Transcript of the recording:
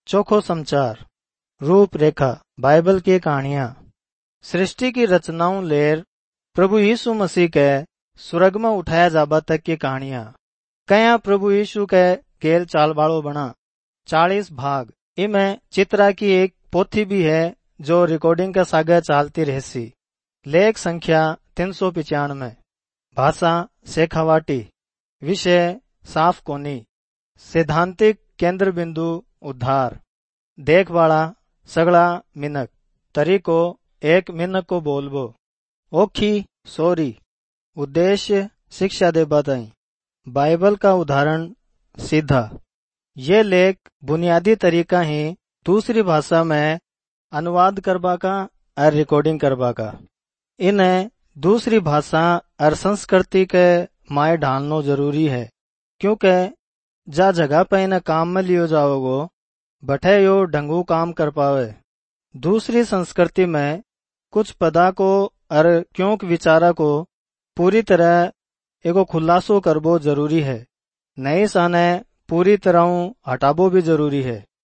चोखो समाचार, रूपरेखा, बाइबल की कहानियां, सृष्टि की रचनाओं लेर प्रभु यीशु मसीह के स्वर्ग में उठाया जाबा तक की कहानियां। कया प्रभु यीशु के गेल चालबाड़ो बना 40 भाग। इमें चित्रा की एक पोथी भी है जो रिकॉर्डिंग के सागे चालती रहसी। लेख संख्या 395। भाषा शेखावाटी। विषय साफ कोनी। सिद्धांतिक केंद्र बिंदु उद्धार। देखवाला सगला मिनक। तरीको एक मिनक को बोलबो। ओखी सोरी। उद्देश्य शिक्षा दे बताई। बाइबल का उदाहरण सीधा। ये लेख बुनियादी तरीका ही दूसरी भाषा में अनुवाद करबा का और रिकॉर्डिंग करबा का। इन्हें दूसरी भाषा और संस्कृति के माय ढालनो जरूरी है, क्योंकि जा जगह पे इन्हें काम में लियो जाओगो बठे यो ढंगू काम कर पावे। दूसरी संस्कृति में कुछ पदा को और क्योंक विचारा को पूरी तरह एगो खुलासो करबो जरूरी है। नई साने पूरी तरह हटाबो भी जरूरी है।